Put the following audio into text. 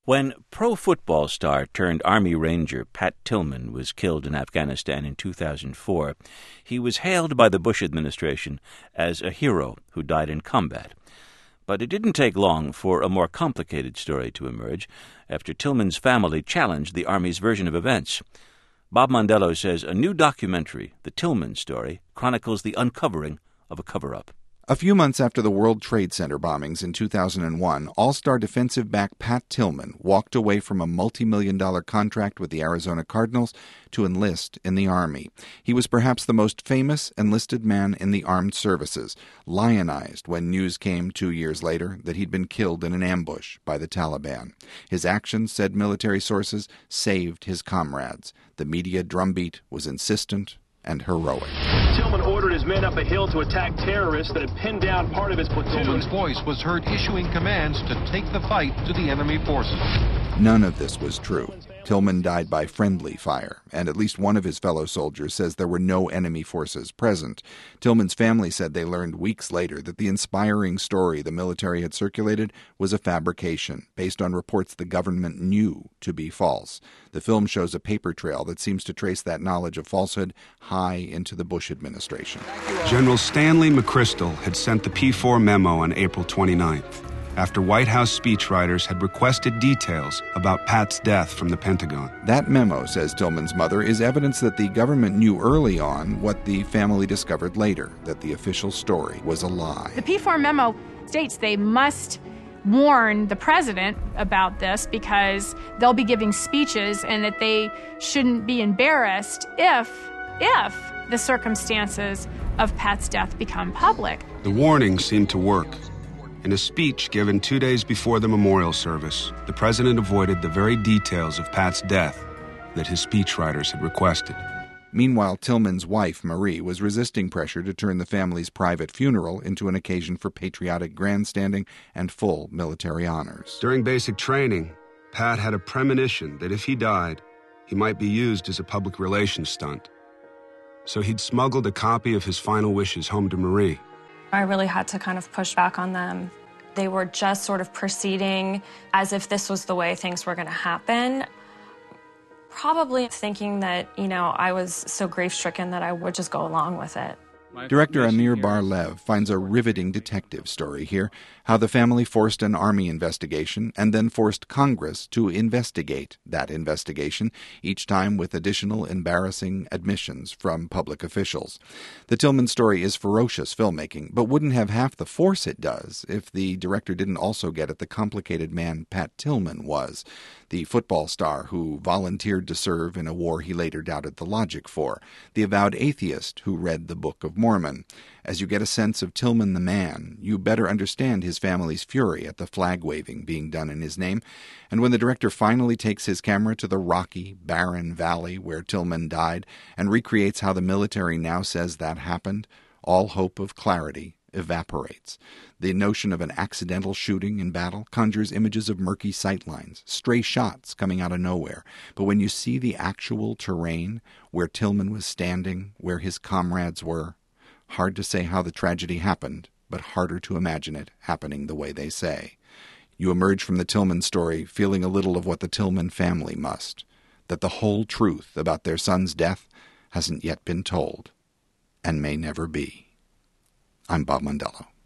When pro football star turned Army Ranger Pat Tillman was killed in Afghanistan in 2004, he was hailed by the Bush administration as a hero who died in combat. But it didn't take long for a more complicated story to emerge after Tillman's family challenged the Army's version of events. Bob Mondello says a new documentary, The Tillman Story, chronicles the uncovering of a cover-up. A few months after the World Trade Center bombings in 2001, all-star defensive back Pat Tillman walked away from a multi-million-dollar contract with the Arizona Cardinals to enlist in the Army. He was perhaps the most famous enlisted man in the armed services, lionized when news came 2 years later that he'd been killed in an ambush by the Taliban. His actions, said military sources, saved his comrades. The media drumbeat was insistent and heroic. Tillman ordered his men up a hill to attack terrorists that had pinned down part of his platoon. Tillman's voice was heard issuing commands to take the fight to the enemy forces. None of this was true. Tillman died by friendly fire, and at least one of his fellow soldiers says there were no enemy forces present. Tillman's family said they learned weeks later that the inspiring story the military had circulated was a fabrication, based on reports the government knew to be false. The film shows a paper trail that seems to trace that knowledge of falsehood high into the Bush administration. General Stanley McChrystal had sent the P-4 memo on April 29th. After White House speechwriters had requested details about Pat's death from the Pentagon. That memo, says Tillman's mother, is evidence that the government knew early on what the family discovered later, that the official story was a lie. The P-4 memo states they must warn the president about this because they'll be giving speeches and that they shouldn't be embarrassed if the circumstances of Pat's death become public. The warning seemed to work. In a speech given 2 days before the memorial service, the president avoided the very details of Pat's death that his speechwriters had requested. Meanwhile, Tillman's wife, Marie, was resisting pressure to turn the family's private funeral into an occasion for patriotic grandstanding and full military honors. During basic training, Pat had a premonition that if he died, he might be used as a public relations stunt. So he'd smuggled a copy of his final wishes home to Marie. I really had to kind of push back on them. They were just sort of proceeding as if this was the way things were going to happen. Probably thinking that, I was so grief-stricken that I would just go along with it. Director Amir Bar-Lev finds a riveting detective story here, how the family forced an Army investigation and then forced Congress to investigate that investigation, each time with additional embarrassing admissions from public officials. The Tillman story is ferocious filmmaking, but wouldn't have half the force it does if the director didn't also get at the complicated man Pat Tillman was, the football star who volunteered to serve in a war he later doubted the logic for, the avowed atheist who read the Book of Mormon. As you get a sense of Tillman the man, you better understand his family's fury at the flag-waving being done in his name. And when the director finally takes his camera to the rocky, barren valley where Tillman died and recreates how the military now says that happened, all hope of clarity evaporates. The notion of an accidental shooting in battle conjures images of murky sightlines, stray shots coming out of nowhere. But when you see the actual terrain, where Tillman was standing, where his comrades were, hard to say how the tragedy happened, but harder to imagine it happening the way they say. You emerge from the Tillman story feeling a little of what the Tillman family must, that the whole truth about their son's death hasn't yet been told, and may never be. I'm Bob Mondello.